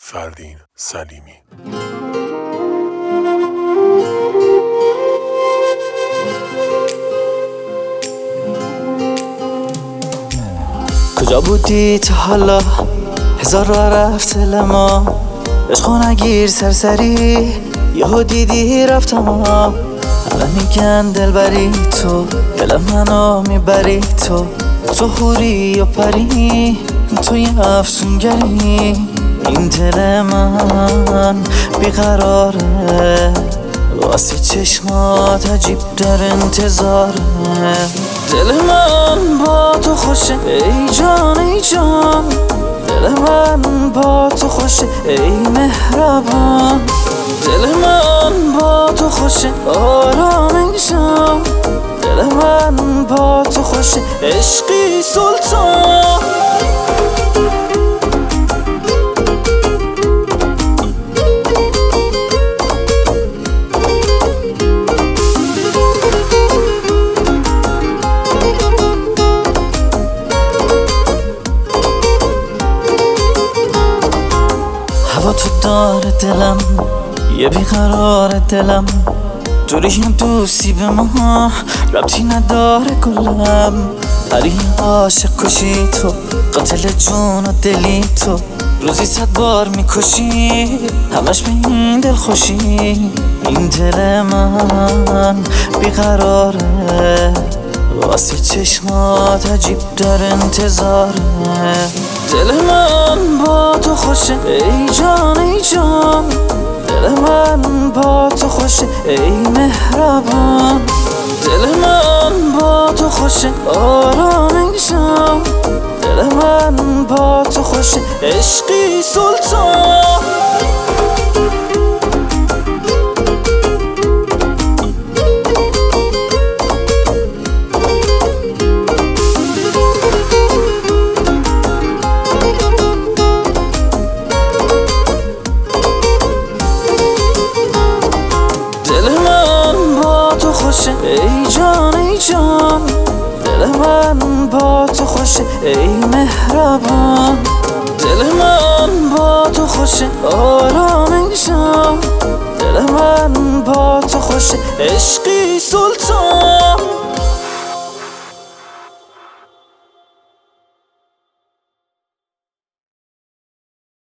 فردین سلیمی. کجا بودی تا حالا؟ هزار راه رفت دل ما، عشقو نگیر سرسری، یهو دیدی رفتم. الان میگن دلبری تو، دل منو میبری تو حوری و پری، تو یه افسونگری. این دل من بیقراره، واسه چشمات عجیب در انتظاره. دل من با تو خوشه ای جان ای جان، دل من با تو خوشه ای مهربان. دل من با تو خوشه آرام ای جان، دل من با تو خوشه عشقی سلطان. هوا تو داره دلم، یه بیقرار دلم، جوری هم دوستی به ما ربطی نداره گلم. پری عاشق کشی تو، قاتل جون و دلی تو، روزی 100 بار میکشی همش به این دل خوشی. این دل من بیقراره، واسه چشمات عجیب در انتظاره. دل من با تو خوشه ای جان ای جان، دل من با تو خوشه ای مهربان. دل من با تو خوشه آرام ای جان، دل من با تو خوشه عشقی سلطان. ای جان ای جان، دل من با تو خوشه ای مهربان. دل من با تو خوشه آرام ای جان، دل من با تو خوشه عشقی سلطان.